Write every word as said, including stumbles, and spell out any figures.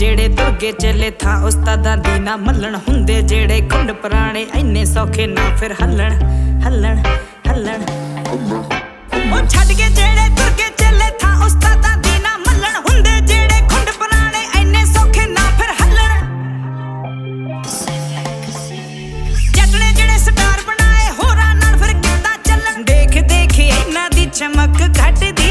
ਜਿਹੜੇ ਤੁਰਗੇ ਚਲੇ ਥਾਂ ਉਸਤਾਦਾਂ ਦੀ ਨਾ ਮੱਲਣ ਹੁੰਦੇ ਜਿਹੜੇ ਖੁੰਡ ਪੁਰਾਣੇ ਇੰਨੇ ਸੌਖੇ ਨਾ ਫਿਰ ਹੱਲਣ ਹੱਲਣ ਹੱਲਣ ਉਹ ਛੱਡ ਕੇ ਜਿਹੜੇ ਤੁਰਗੇ ਚਲੇ ਥਾਂ ਉਸਤਾਦਾਂ ਦੀ ਨਾ ਮੱਲਣ ਹੁੰਦੇ ਜਿਹੜੇ ਖੁੰਡ ਪੁਰਾਣੇ ਇੰਨੇ ਸੌਖੇ ਨਾ ਫਿਰ ਹੱਲਣ ਜੱਟ ਨੇ ਜਿਹੜੇ ਸਟਾਰ ਬਣਾਏ ਹੋਰਾਂ ਨਾਲ ਫਿਰ ਕਿੱਦਾਂ ਚੱਲਣ ਦੇਖ ਦੇਖ ਇਹਨਾਂ ਦੀ ਚਮਕ ਘਟਦੀ